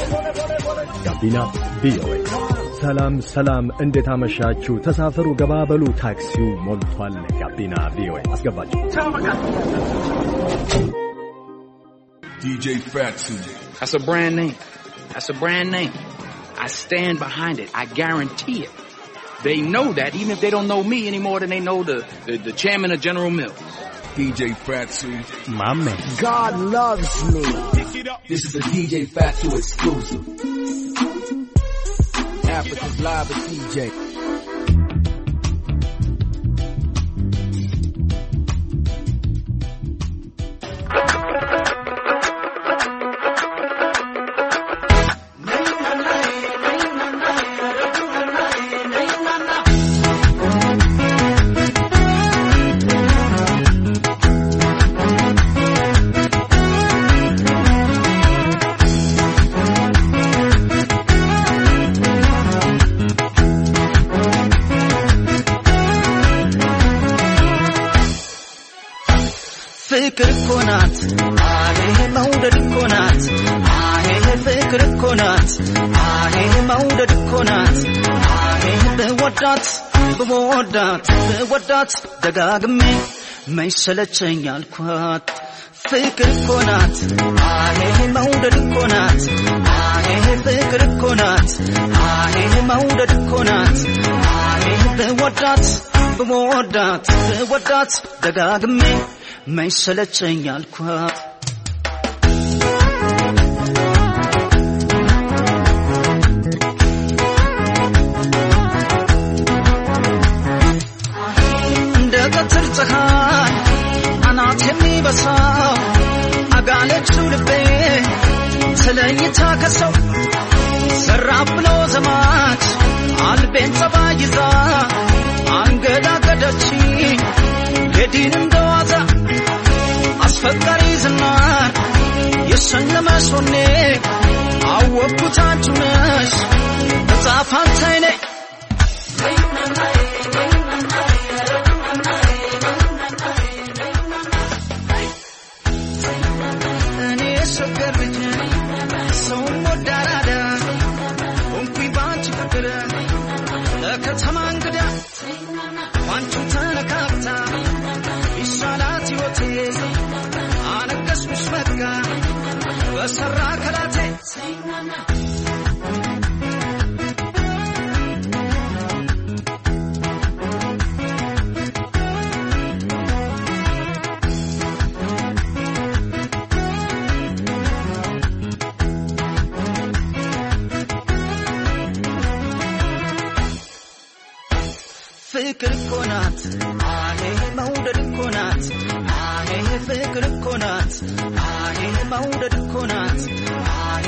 ጋቢና ቪኦኤ ሰላም እንዴት አመሻችሁ ተሳፈሩ ገባበሉ ታክሲው ሞልቷል ጋቢና ቪኦኤ አስገባችሁ DJ Fatsu. That's a brand name. I stand behind it. I guarantee it. They know that even if they don't know me any more than they know the chairman of General Mills. DJ Fatsu. My man. God loves me. This is a DJ Fatsu exclusive. Africa's Live with DJ. ፍቅር ኮናት አሄ መውደድ ኮናት አሄ ፍቅር ኮናት አሄ መውደድ ኮናት አሄ በወዳት ደጋግሜ መይሰለቸኝ አልኳት ፍቅር ኮናት አሄ መውደድ ኮናት አሄ ፍቅር ኮናት አሄ መውደድ ኮናት አሄ በወዳት ደጋግሜ መይሰለቸኝ አልኳት እንደ ቀትር ፀሐይ አናት የሚበሳው አጋለችው ልቤ ስለይታ ከሰው ሰራብ ብሎ ዘማች አልቤን ጸባይ ይዛ አንገዳገደችኝ የዲን እንደዋዛ አስፈቃሪ ዝናር የሰለመሽ ሆኔ አወቅኩት አንቺ ነሽ ተጻፋንተይ ነይ እኔ ሸገር ልጅ ሰው ወዳራዳ እንኩኝ ባንቺ ፍቅር ለከተማ እንግዳ ዋንቹ ተነካብታ ይሻላት ይወቴ አነገስኩሽ በቃ በሰራ ከላቴ ፍቅር ኮናት አሄ መውደድ ኮናት አሄ ፍቅር ኮናት አሄ መውደድ ኮናት አሄ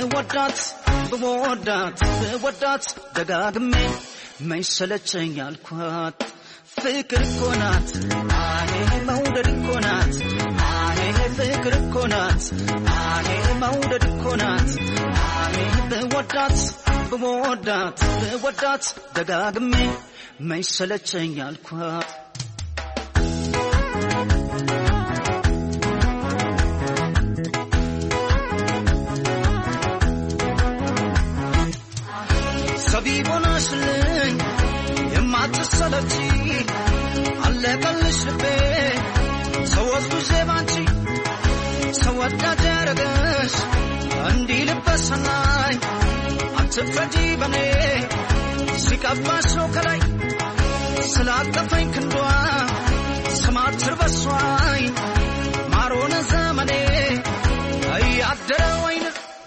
በወዳት ደጋግሜ መይሰለቸኝ አልኳት ፍቅር ኮናት አሄ መውደድ ኮናት አሄ ፍቅር ኮናት አሄ መውደድ ኮናት አሄ በወዳት ደጋግሜ መይሰለቸኝ አልኳት ሰቢቦናሽልኝ የማትሰለቺ አለቀልሽ ልቤ ሰወድኩሽ ባንቺ ሰወዳጅ ያረገሽ እንዲህ ልበሰናይ አትፍረጂ በኔ ሲቀባሽ ነው ከላይ ስላቀፈኝ ክንዷ ስማትር በሷይ ማሮነ ዘመኔ እያደረ ወይን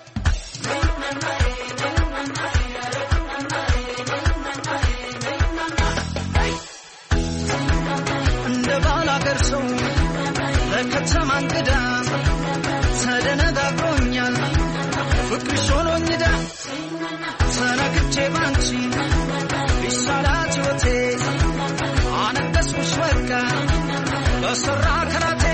እንደ ባላገር ሰው ለከተማ እንግዳ ተደነጋግሮኛል ፍቅርሽ ሆኖኝዳ ተነግቼ ባንቺ ይሻላት ይወቴ አነገስኩሽ በቃ በሰራ ከላቴ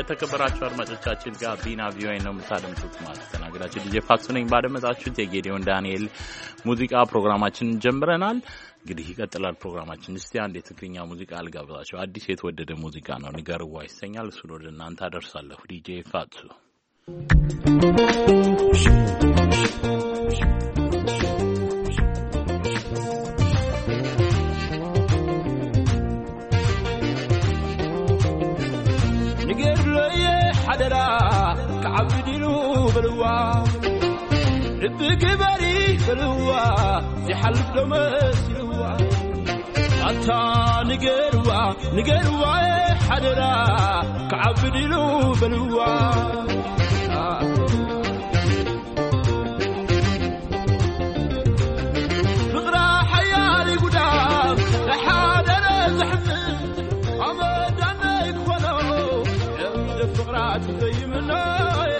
የተከበራችሁ አድማጮቻችን ጋቢና ቪኦኤ ነው የምታደምጡት ማለት ተናገራችሁ ዲጄ ፋክሱ ነኝ ባደመጣችሁት የጌዲዮን ዳንኤል ሙዚቃ ፕሮግራማችን ጀምረናል እንግዲህ ይቀጥላል ፕሮግራማችን እስቲ አንድ የትግርኛ ሙዚቃ አልጋብዛችሁ አዲስ የተወደደ ሙዚቃ ነው ንገርዋ ይሰኛል እሱ ወደ እናንተ አደርሳለሁ ዲጄ ፋክሱ حدرا كعبدلو بلوا لبك بري بلوا في حلف دمسلوا أتا نجروا حدرا كعبدلو بلوا فقرا حيالي قدام لحادرا زحمن عمدنا يكونو فقرات زي مناي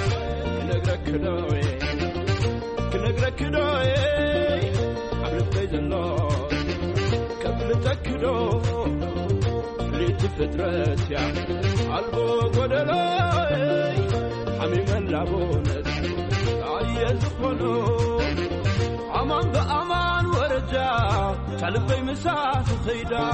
كنقرك دوي قبل فيز الله قبل تكدو اللي تفترت يا قلبو قدلاي حميم اللعبونت عيز خلو امان بامان ورجع قلبي مساح خيدا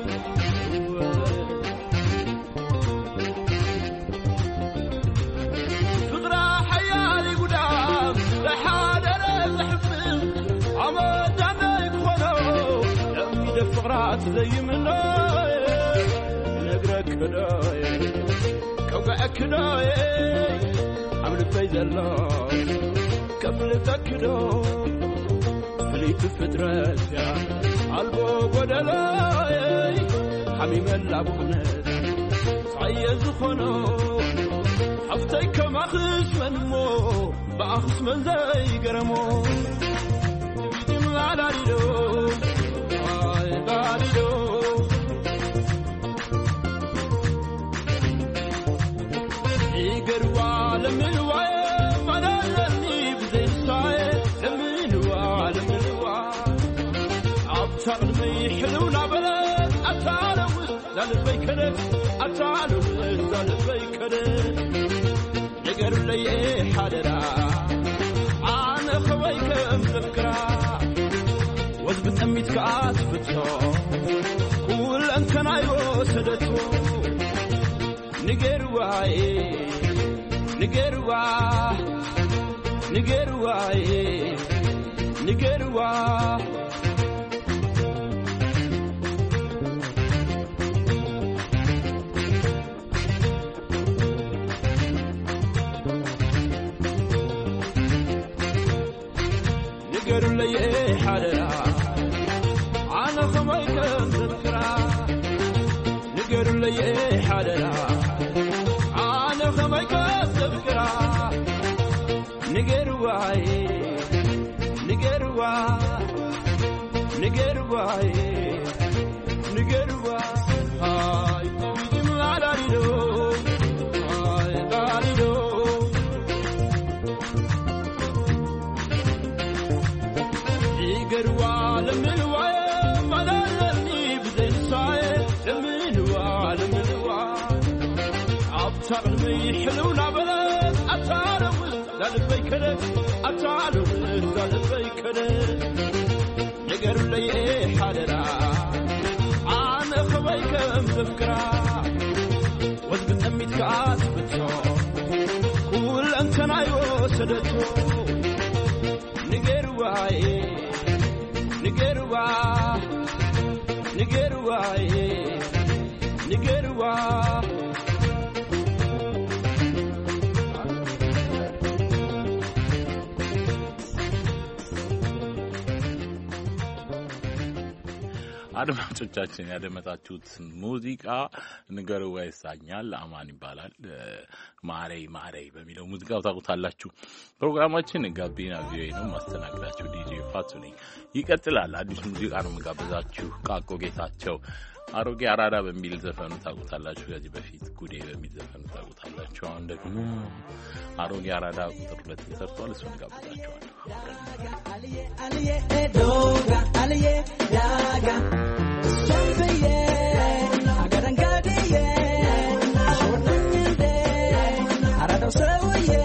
فقرات زي مناي نقرك كداي كوقعك كداي عمل فايز الله كفلتك كدو فليت فترات يا قلبو قدلاي حميم اللعبونت عيز خنو حفتيك ما خش منمو بأخص من زي قرمو تبيدي على ريدو حلونا بلد أتعالوا لالبي كده أتعالوا لالبي كده يقروا لي حدرا أنا خويكم تذكرا وزبط أميت كعات فتو قول أنت نايو سدتو نقروا نقروا لي حدرا أنا خويكم تذكرا نقروا لي حدرا أنا خويكم تذكرا نقروا هاي تبيدي على ريدو هاي داريدو يقروا لمنوا ملالني بزين صاير لمنوا عبتر مي حلونا بلد أتعالوا لالبي كده أتعالوا لالبي كده يقروا لي حدرا أنا خويكم تذكرا وزبط أميت كعات بتو قول أنت نايو سدتو نقروا አድማጮቻችን ያደመጣችሁት ሙዚቃ ንገረው ይሳኛል አማን ይባላል ማሬ በሚለው ሙዚቃው ታውቁታላችሁ ፕሮግራማችን ጋቢና ቪኦኤ ነው ማስተናገዳችሁ ዲጄ ፋቱ ነኝ ይቀጥላል አዲስ ሙዚቃ ነው መጋበዛችሁ ቃቆ ጌታቸው አሮጌ አራዳ በሚል ዘፈኑ ታውቁታላችሁ ከዚህ በፊት ጉዴ በሚል ዘፈኑ ታውቁታላችሁ አሁን ደግሞ አሮጌ አራዳ ቁጥር 2 ተሰርቷል እሱን ጋብዛችኋለሁ aliye doga aliye daga sombiye agarangadiye shortanyende arado sauye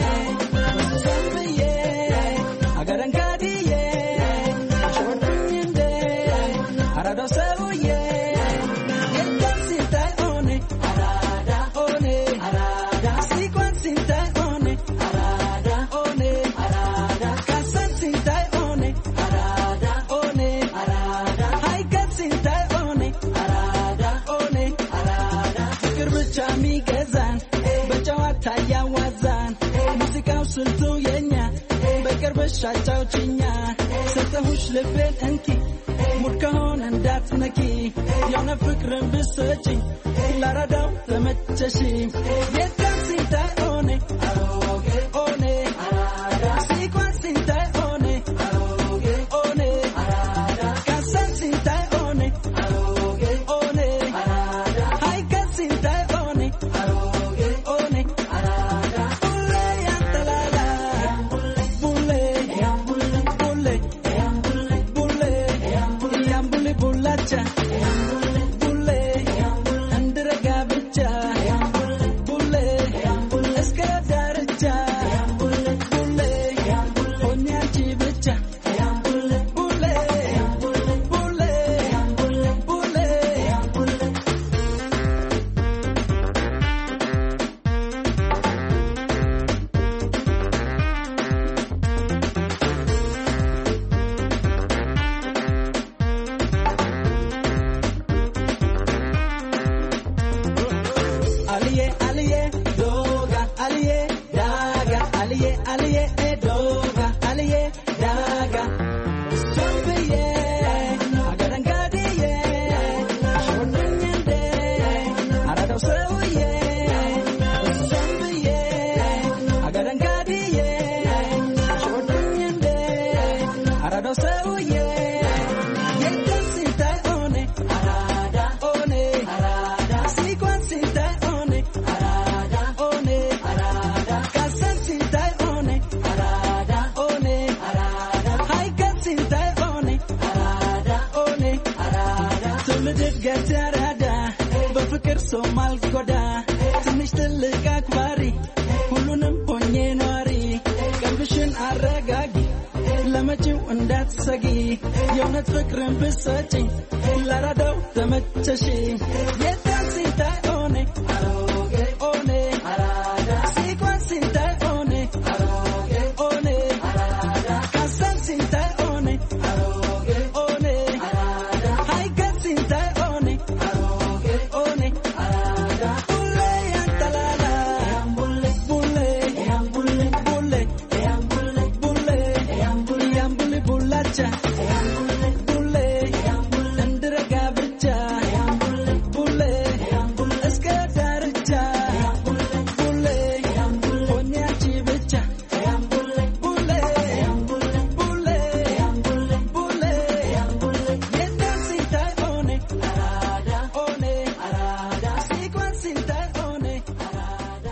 sauye agaran kadiye shodunyinde arado sauye yekasita one arada one arada sequencita one arada one arada kasantinta one arada one arada haikatinta one arada one arada kirbicha migazan በጨዋታ ያዋዛን ሙዚቃው ስልቱ የኛ በቅርብሻቸው ችኛ ሰተሁሽ ልቤን እንኪ ሙድ ከሆነ እንዳትነኪ የሆነ ፍቅርን ብሰጪኝ ላራዳው ተመቸሽ የካንሲንታ ኦኔ አሮጌ ኦኔ አራዳ ሲኳንሲንታ ኦኔ አሮጌ ኦኔ አራዳ ካንሲንታ ኦኔ አሮጌ ኦኔ አራዳ ሃይካንሲንታ ኦኔ አሮጌ ኦኔ አራዳ ቡሌ ያንተላላ ቡሌ ያምቡሌ ቡሌ ያምቡሌ ቡሌ ያምቡሌ ቡላቻ ቡሌ እንድረጋ ብቻ ቡሌ እስከ ዳርቻ ቡሌ ሆኜ አንቺ ብቻ ቡሌ ቡሌ ቡሌ Aliye aliye doga aliye daga aliye aliye doga aliye daga Sombiye agarangadiye shodunyinde arado sauye Sombiye agarangadiye shodunyinde arado sauye yekansita one arada one arada sequencita one arada one arada kasantinta one arada one arada haikasinta one arada one arada ትምድት ገተራዳ በፍቅር ሶማል ጎዳ ትንሽ ትልቅ አክባሪ ሁሉንም ሆኜ ኗሪ ቀልብሽን አረጋጊ ለመጪው እንዳትሰጊ የእውነት ፍቅርን ብሰጪኝ ላራዳው ተመቸሽ የካንሲንታ ኦኔ አሮጌ ኦኔ አራዳ ሲኳንሲንታ ኦኔ አሮጌ ኦኔ አራዳ ካንሲንታ ኦኔ አሮጌ ኦኔ አራዳ ሃይካንሲንታ ኦኔ አሮጌ ኦኔ አራዳ ቡሌ ያንተላላ ቡሌ ቡሌ ቡሌ ያምቡሌ ቡላቻ ቡሌ እንድረጋ ብቻ ቡሌ እስከ ዳርቻ ቡሌ ሆኜ አንቺ ብቻ ቡሌ ቡሌ የካንሲንታ ኦኔ አራዳ ኦኔ አራዳ ሲኳንሲንታ ኦኔ አራዳ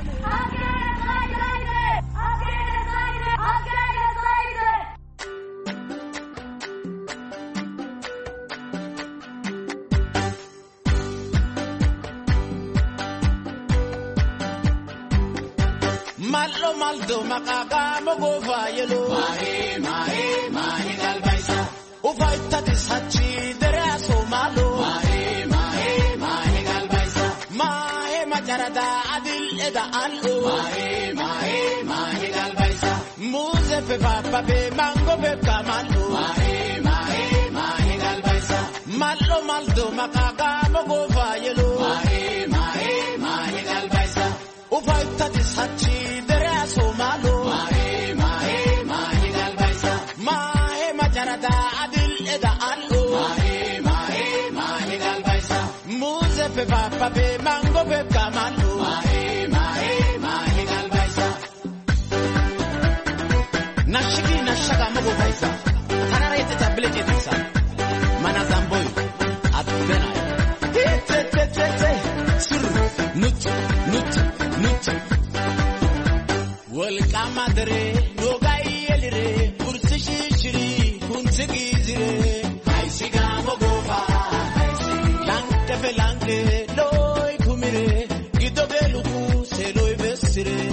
Mallo maldo makaga mogofa yelo mahe galbaisa ufaita tisachi deraso malo mahe galbaisa mahe majarada adil eda allo mahe galbaisa muze pe papa pe mango pe kamalo mahe galbaisa mallo maldo makaga mogofa yelo mahe galbaisa ufaita tisachi deraso malo mahe galbaisa mahe majarada adil eda allo mahe galbaisa muze pe papa pe mango pe kamalo mahe galbaisa nashiki nashaga mogo baisa tararete tablete tisa mana zamboy atbena te sir nut welcome dere nogai elire kursishi shiri kunsigi zire aisiga mogofa lanke loy kumire gidogelu se loy besire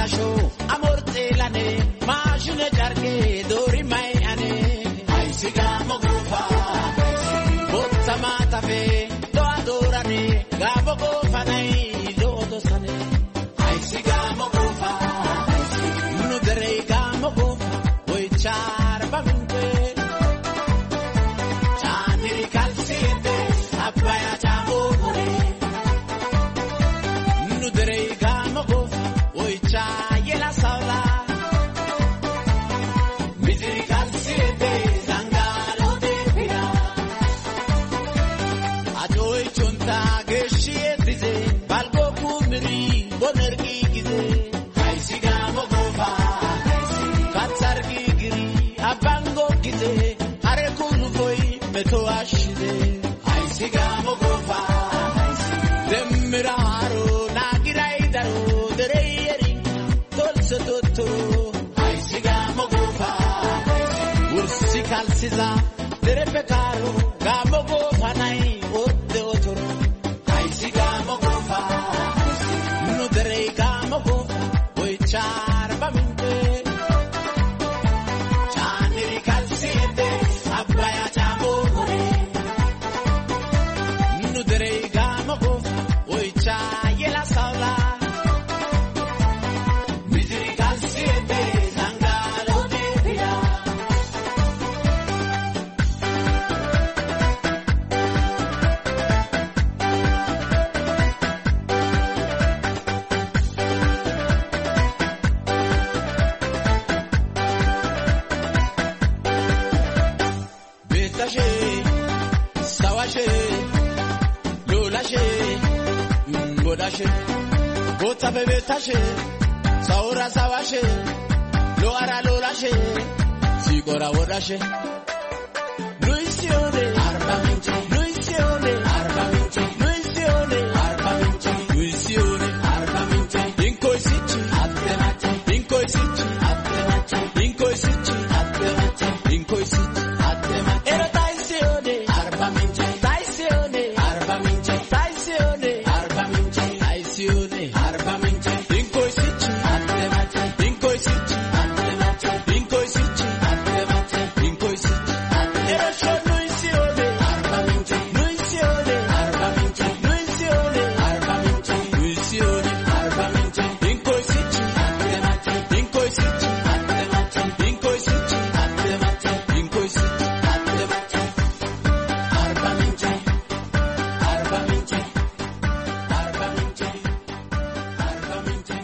lasho amorte lane mashine jarge dori mai ane ai sigamo gofa botta mata fe do adorane gabo gofa nai do dosane ai sigamo gofa nu dere gamo gofa oi char bamente chaniri calciete appaya jamore nu dere gamo gofa oi chaye la sala misiri calciete zangalo de pira ajoy chonta geshiye dize balgo kumri bonergi gize ai sigamo gofa katsargi giri abango gize are kunu boy meto ashide ai sigamo gofa demiraro nagirai daro dereyeri dolce dottoro ai sigamo gofa ursi calciza dere pecaro gamo gofa nai odde otoro ai sigamo gofa nu dere gamo gofa oi charba minte chaniri calciete abbaya jamore nu dere gamo gofa oi chaye la sala misiri calciete zangalo de pira betashe sawashe lolashe bodashe gota bebetashe saura sawashe loara lolashe sigora bodashe Luisione Arbamente Luisione Arbamente Luisione Arbamente Luisione Arbamente Incoisici Attemate Incoisici Attemate Incoisici Attemate Incoisici Attemate Era taisione Arbamente taisione Arbamente taisione Arbamente taisione Arbamente Incoisici Attemate Incoisici Attemate Incoisici Attemate Incoisici Era solo Luisione Arbamente Luisione Arbamente Luisione Arbamente Luisione Arbamente Incoisici Attemate Incoisici Attemate Incoisici Attemate Incoisici Attemate Arbamente Arbamente Arbamente Arbamente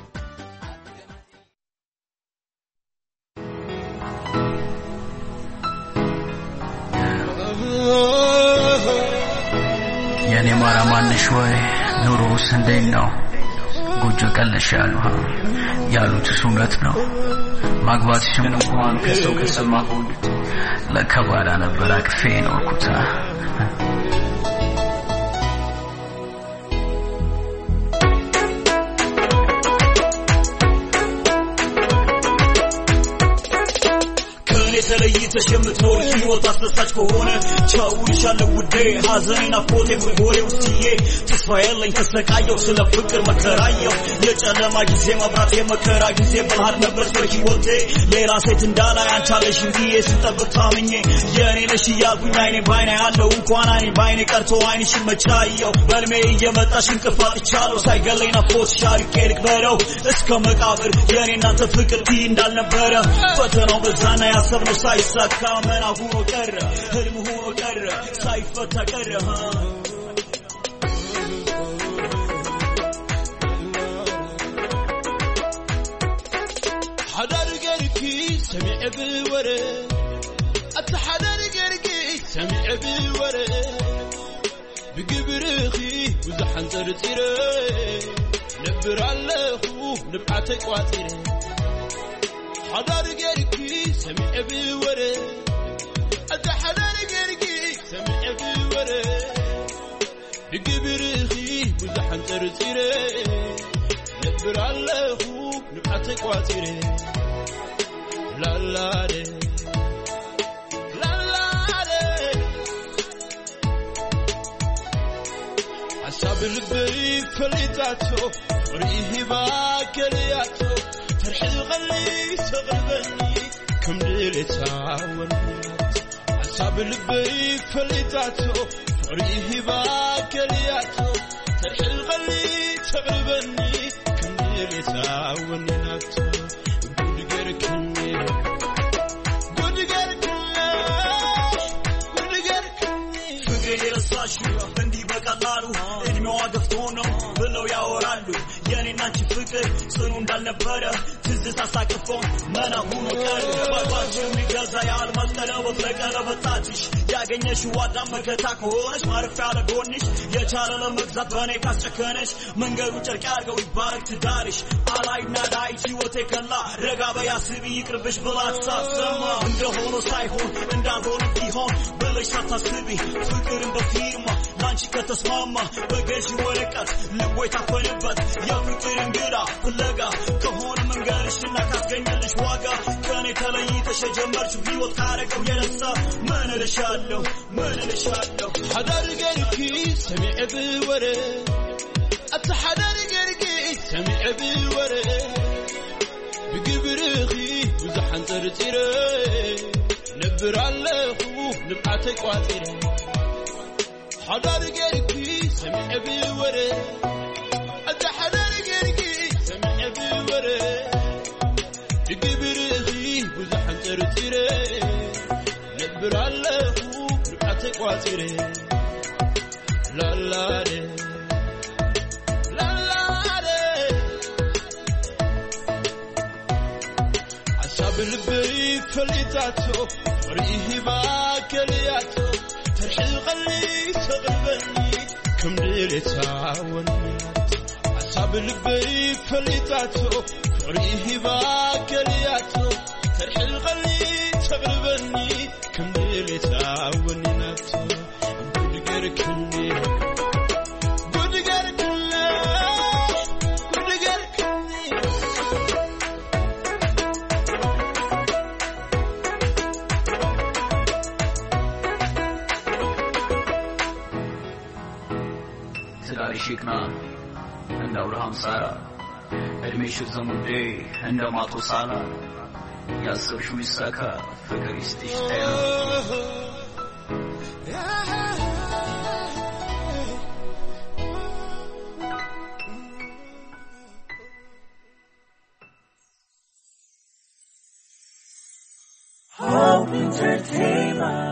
የኔ ማራማንሽ ወይ ኑሮስ እንዴት ነው ጎጆ ቀለሻሉ ያሉት እውነት ነው ማግባትሽም እንኳን ከሰው ከሰማሁት ለከባዳ ነበር አቅፌ ኖርኩት ተለይተሽ የምትኖር ህይወት አስደሳች ከሆነ ቻውልሻለሁ ውዴ ሐዘኔና ፎቴ በጎሬ ውስጥዬ ተስፋ የለኝ ተሰቃየው ስለ ፍቅር መከራየው የጨለማ ጊዜ መብራት የመከራ ጊዜ ብልሃት ነበር በህይወቴ ሌላ ሴት እንዳላይ አንቻለሽ ብዬ ስጠብቅ ታምኜ የኔ ነሽ እያልኩኝ አይኔ ባይኔ ያለው እንኳን አይኔ ባይኔ ቀርቶ አይንሽን መቻየው በልሜ እየመጣሽ እንቅፋት ይቻለው ሳይገለኝ ናፍቆትሽ አርቄ ልቅበረው እስከ መቃብር የኔ እናንተ ፍቅር ቲ እንዳልነበረ ፈተናው በዛና ያሰብነው ሳይሳካ መና ሆኖ ቀረ ህልም ሆኖ ቀረ ሳይፈታ ቀረ حدار قرقي سمع بالورى حدار قرقي سمع بالورى بقبرخي وزحن ترتيري نبر علىخو نبعتك واتيري حدار قرقي سمع بالورى حدار قرقي سمع بالورى بقبرخي وزحن ترتيري نبر علىخو نبعتك واتيري لا لا لا لا حساب البريد فليتاتو ريهي باكرياتو كمدلتاون أصاب البي فليتاتو فريه باكلياتو ترحل غلي تغربني كمدلتاون ناتو فندي بقالارو እድሜዋ ገፍቶ ነው ብለው ያወራሉ የኔና አንቺ ፍቅር ጽኑ እንዳልነበረ ትዝታ ሳቅፎን መና ሆኖ ቀረ ባባችሁ የሚገዛ የአልማዝ ቀለበት ለቀለበታችሽ ያገኘሽው ዋዳም መከታ ከሆነሽ ማረፊያ ለጎንሽ የቻለ ለመግዛት በእኔ ካስጨከነሽ መንገዱ ጨርቅ ያርገው ይባረክ ትዳርሽ አላይና ዳይት ሕይወቴ ከላ ረጋ በያስቢ ይቅርብሽ ብላ ተሳሰማ እንደሆነ ሳይሆን እንዳልሆነ ቢሆን ብለሽ ሳታስቢ ፍቅርን በፊርማ ላንቺ ከተስማማ በገዢ ወረቀት ልቦ የታፈነበት የፍቅር እንግዳ ፍለጋ ከሆነ መንገድሽና ካስገኘልሽ ዋጋ ከኔ ተለይተሽ የጀመርሽው ሕይወት ካረገው የነሳ ምን እልሻለሁ حدار قلبي سمع بوري أنت حدار قلبي سمع بوري بقبرخي وزحن ترتيري نبر عليكو نبعتك واتيري حدار قلبي سمع بوري أنت حدار قلبي سمع بوري بقبرخي وزحن ترتيري نبر عليكو قاتري لا لا لا لا عشاب البي فليتاتو فريه باكلياتو ترحل غلي تغلبني كم ديرتاون عشاب البي فليتاتو فريه باكلياتو ترحل غلي تغلبني كم ديرتاون شيكنا عند أبراهام سارة أدميش الزمودي عند ماتو سالا ياسر شو يساكا فكر يستشتايا Hope Entertainment.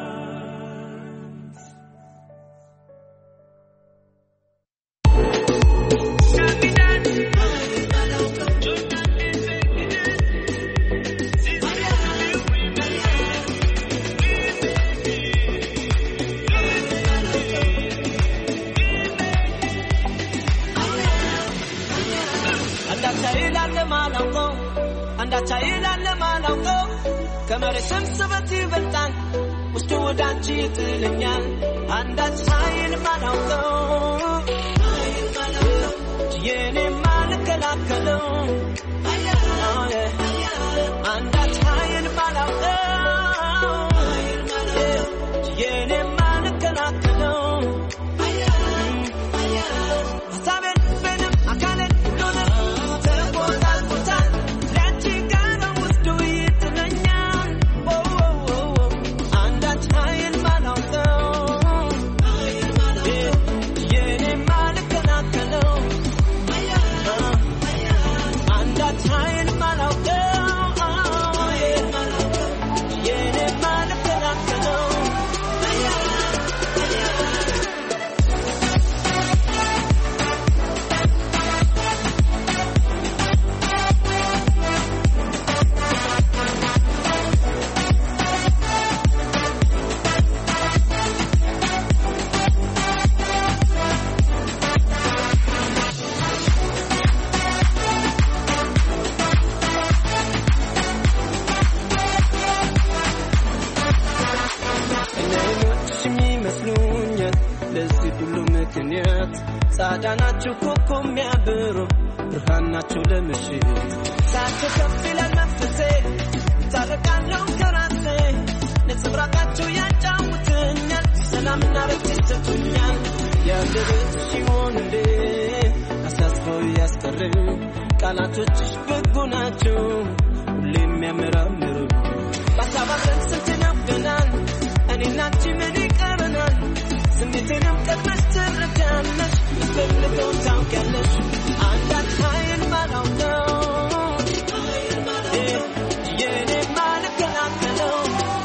كمرسم سبتي بلتان مستودان جيتلنيال عندك هاين مالوكو يني مالك لاكلو عندك هاين مالوكو يني مالك لاكلو سابن بنم أكالت لونا تبوزال بوزال لانتي كارو مستويت لنيال ሳዳናችሁ ኮኮም ያብሩ ብርሃናችሁ ለምሽት ሳትከፍል ለነፍሴ ታረቃለው ከራሴ ለጽብራቃችሁ ያጫውትኛል ሰላምና ረፍት ይሰጡኛል ያለበት ሲሆን እንደ አሳስበው ያስቀረው ቃላቶችሽ በጎ ናቸው ሁሌም ያመራምሩ ተባብረን ስንትነው ገናን እኔና አንቺ ምን ይቀረናል ስሜቴንም ቀድመሽ ትረዳለሽ የምፈልገውን ታውቂያለሽ አንዳች ኃይል ማላውቀው የኔ ማልከላከለው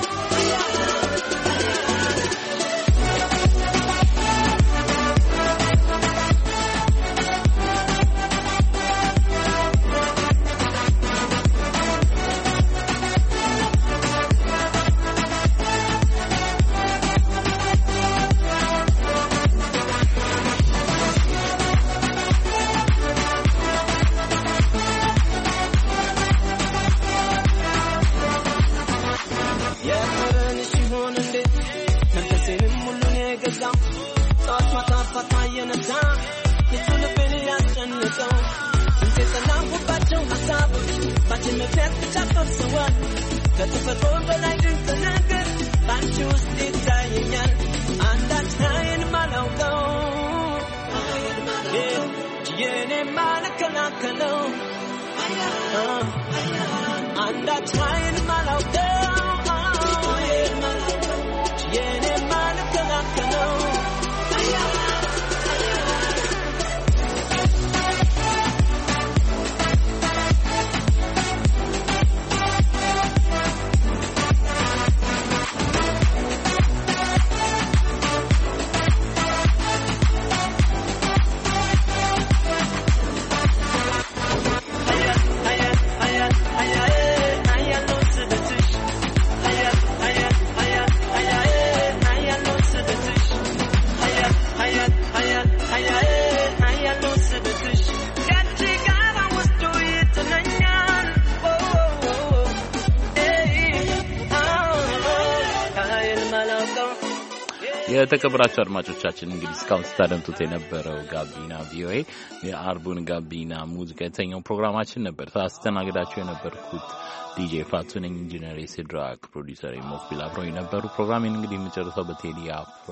የተከበራችሁ አድማጮቻችን እንግዲህ እስካሁን ስታደምጡት የነበረው ጋቢና ቪኦኤ የአርቡን ጋቢና ሙዚቃ የተኛው ፕሮግራማችን ነበር። ታስተናግዳችሁ የነበርኩት ዲጄ ፋቱ ነኝ። ኢንጂነር ሲድራክ ፕሮዲዩሰር ሞክቢል አብረው የነበሩ ፕሮግራሜን እንግዲህ የምጨርሰው በቴዲ አፍሮ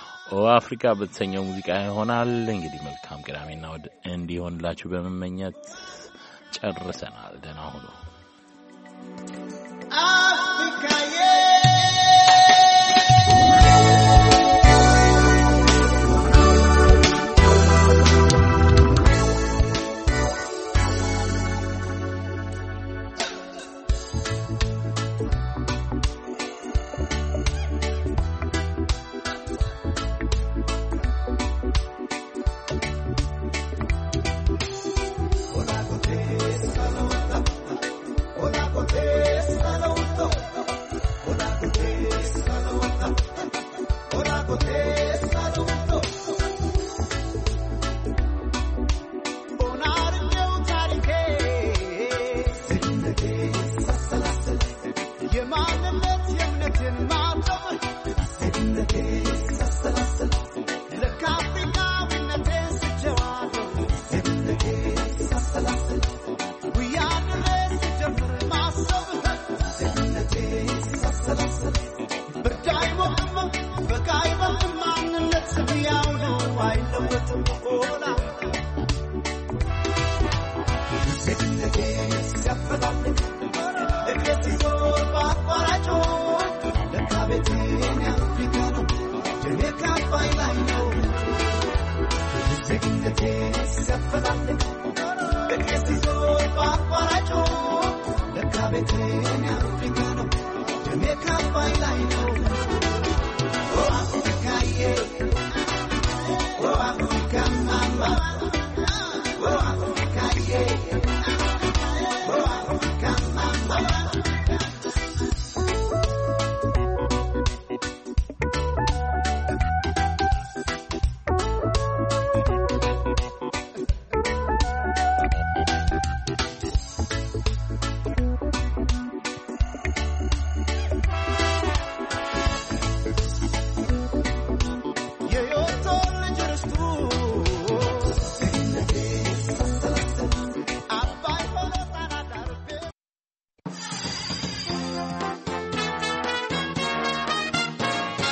አፍሪካ በተሰኘው ሙዚቃ ይሆናል። እንግዲህ መልካም ቅዳሜና እሑድ እንዲሆንላችሁ በመመኘት ጨርሰናል። ደህና ሁኑ። አፍሪካዬ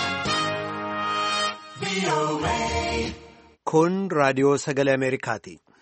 Kun raadiyoo sagalee Ameerikaati.